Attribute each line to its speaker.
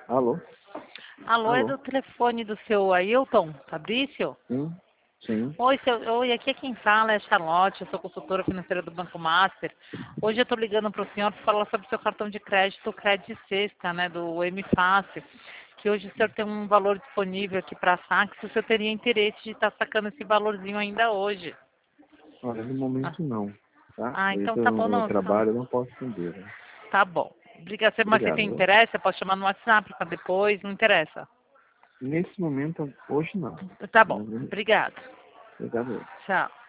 Speaker 1: Alô?
Speaker 2: Alô, é
Speaker 1: Alô?
Speaker 2: do telefone do seu Ailton Fabrício?
Speaker 1: Sim? Sim.
Speaker 2: Oi, aqui quem fala é a Charlotte, eu sou consultora financeira do Banco Master. Hoje eu estou ligando para o senhor para falar sobre o seu cartão de crédito, o Crédito Sexta, né, do M Fácil, que hoje o senhor tem um valor disponível aqui para saque, se o senhor teria interesse de estar sacando esse valorzinho ainda hoje.
Speaker 1: Olha, no
Speaker 2: Ah,
Speaker 1: momento não, tá?
Speaker 2: então
Speaker 1: Devido
Speaker 2: tá
Speaker 1: ao
Speaker 2: bom,
Speaker 1: meu
Speaker 2: não, então,
Speaker 1: trabalho, eu não posso atender, né?
Speaker 2: tá bom. Obrigada, mas você
Speaker 1: Obrigado,
Speaker 2: tem
Speaker 1: viu?
Speaker 2: interesse? Eu posso chamar no WhatsApp para depois, não interessa.
Speaker 1: Nesse momento, hoje não.
Speaker 2: Tá bom,
Speaker 1: Mas,
Speaker 2: obrigada.
Speaker 1: obrigado.
Speaker 2: Tchau.